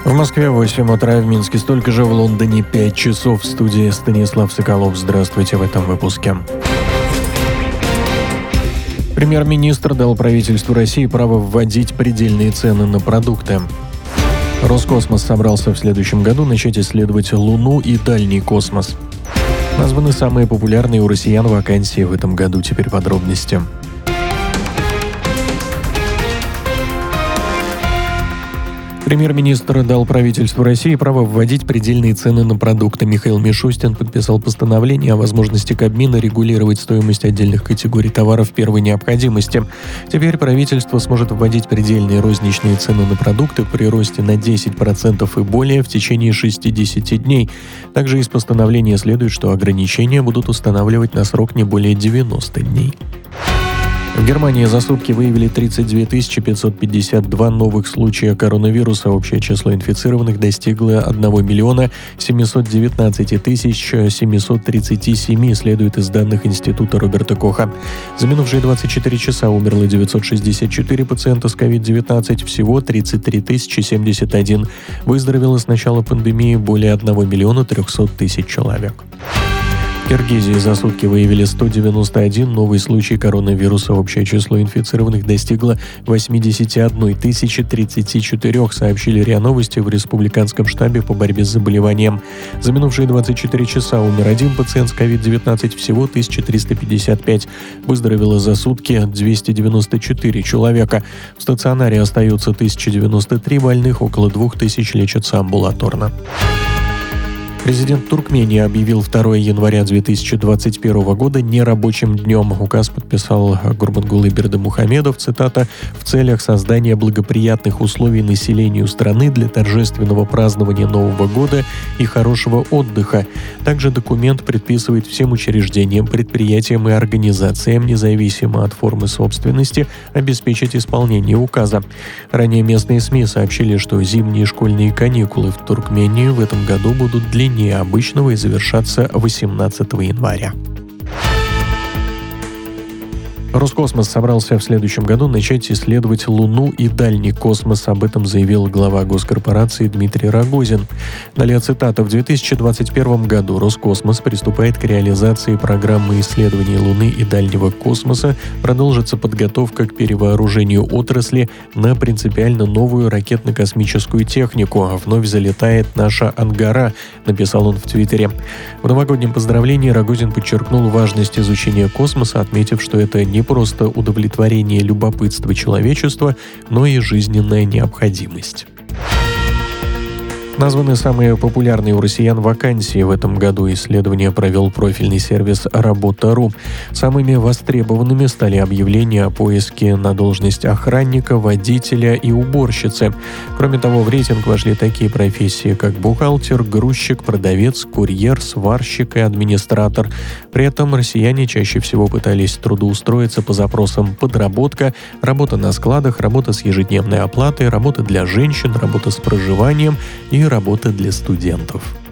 В Москве 8 утра, в Минске столько же, в Лондоне 5 часов. В студии Станислав Соколов. Здравствуйте в этом выпуске. Премьер-министр дал правительству России право вводить предельные цены на продукты. Роскосмос собрался в следующем году начать исследовать Луну и дальний космос. Названы самые популярные у россиян вакансии в этом году. Теперь подробности. Премьер-министр дал правительству России право вводить предельные цены на продукты. Михаил Мишустин подписал постановление о возможности Кабмина регулировать стоимость отдельных категорий товаров первой необходимости. Теперь правительство сможет вводить предельные розничные цены на продукты при росте на 10% и более в течение 60 дней. Также из постановления следует, что ограничения будут устанавливать на срок не более 90 дней. В Германии за сутки выявили 32 552 новых случая коронавируса. Общее число инфицированных достигло 1 миллиона 719 тысяч 737, следует из данных Института Роберта Коха. За минувшие 24 часа умерло 964 пациента с COVID-19, всего 33 071. Выздоровело с начала пандемии более 1 миллиона 300 тысяч человек. В Киргизии за сутки выявили 191 новый случай коронавируса. Общее число инфицированных достигло 81 034, сообщили РИА Новости в Республиканском штабе по борьбе с заболеванием. За минувшие 24 часа умер один пациент с COVID-19, всего 1355. Выздоровело за сутки 294 человека. В стационаре остаются 1093 больных, около 2000 лечатся амбулаторно. Президент Туркмении объявил 2 января 2021 года нерабочим днем. Указ подписал Гурбангулы Бердымухамедов, цитата, «в целях создания благоприятных условий населению страны для торжественного празднования Нового года и хорошего отдыха». Также документ предписывает всем учреждениям, предприятиям и организациям, независимо от формы собственности, обеспечить исполнение указа. Ранее местные СМИ сообщили, что зимние школьные каникулы в Туркмении в этом году будут длиннее обычного и завершаться 18 января. Роскосмос собрался в следующем году начать исследовать Луну и дальний космос. Об этом заявил глава госкорпорации Дмитрий Рогозин. Далее цитата. «В 2021 году Роскосмос приступает к реализации программы исследований Луны и дальнего космоса. Продолжится подготовка к перевооружению отрасли на принципиально новую ракетно-космическую технику. Вновь залетает наша Ангара», написал он в Твиттере. В новогоднем поздравлении Рогозин подчеркнул важность изучения космоса, отметив, что это не просто удовлетворение любопытства человечества, но и жизненная необходимость. Названы самые популярные у россиян вакансии в этом году. Исследование провел профильный сервис «Работа.ру». Самыми востребованными стали объявления о поиске на должность охранника, водителя и уборщицы. Кроме того, в рейтинг вошли такие профессии, как бухгалтер, грузчик, продавец, курьер, сварщик и администратор. При этом россияне чаще всего пытались трудоустроиться по запросам подработка, работа на складах, работа с ежедневной оплатой, работа для женщин, работа с проживанием и работа для студентов.